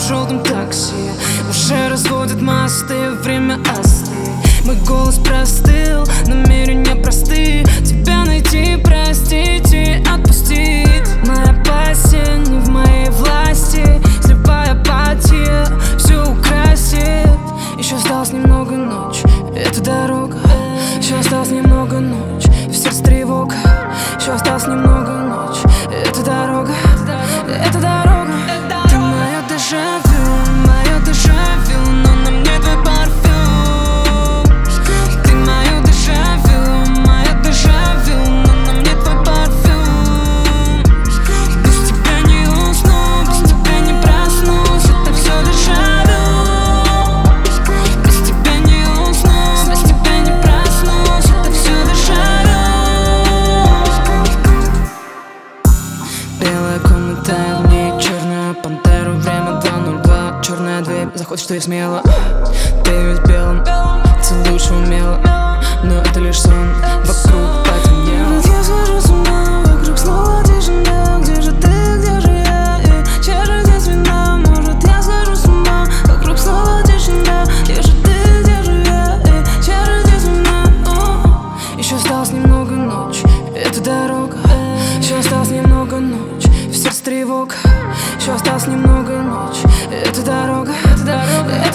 в желтом такси. Уже разводят мосты, время остыть. Мой голос простыл, намерения просты. Тебя найти, простить и отпустить. Моя пассия не в моей власти. Слепая апатия все украсит. Еще осталось немного ночь, это дорога. Еще осталось немного ночь, в сердце тревога. Еще осталось немного ночь, это дорога. Это дорога. Ты мое дежавю, но на мне твой парфюм. Ты мое дежавю, но на мне твой парфюм. Без тебя не усну, без тебя не проснусь, это все дежавю. Без тебя не усну, без тебя не проснусь, это все дежавю. Белая комната, в ней черная пантера. Время 2:02, черная дверь, заходишь ты смело. Ты весь в белом, целуешь умело, но это лишь сон, вокруг потемнело. Я схожу с ума, вокруг снова тишина. Где же ты, где же я? Чья же здесь вина? Может, я схожу с ума, вокруг снова тишина. Где же ты, где же я? Чья же здесь вина? Еще осталось немного ночь, это дорога. Еще осталось немного ночь, в сердце тревога. Еще осталось немного ночь, это дорога.